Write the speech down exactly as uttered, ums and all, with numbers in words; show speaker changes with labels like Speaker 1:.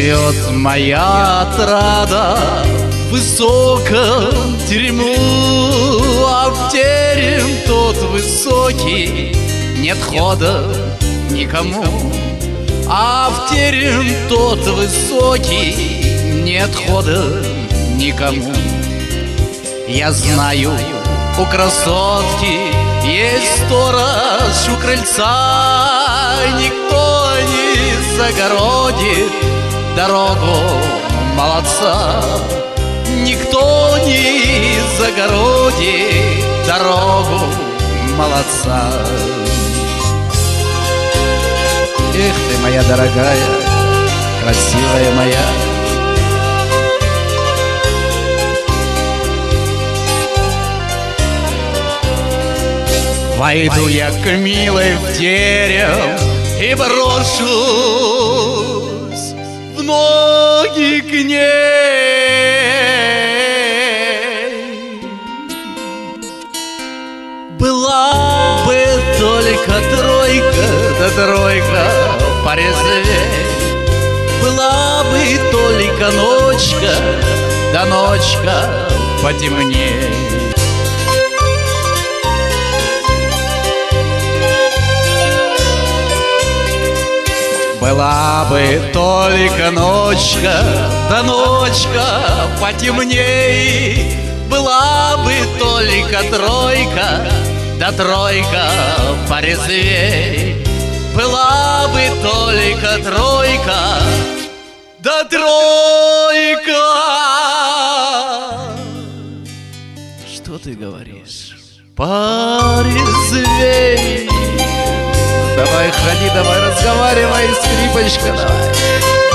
Speaker 1: Живет моя отрада в высоком терему, а в терем тот высокий нет хода никому. А в терем тот высокий нет хода никому. Я знаю, у красотки есть сторож у крыльца, никто не загородит дорогу молодца. Никто не загородит дорогу молодца. Эх ты, моя дорогая, красивая моя. Войду я к милой в терем и брошусь в ноги к ней. Была бы только тройка, да тройка порезвей. Была бы только ночка, да ночка потемней. Была бы только ночка, да ночка потемней. Была бы только тройка, да тройка порезвей. Была бы только тройка, да тройка. Что ты говоришь? Порезвей. Давай, ходи, давай, разговаривай, скрипочка, давай.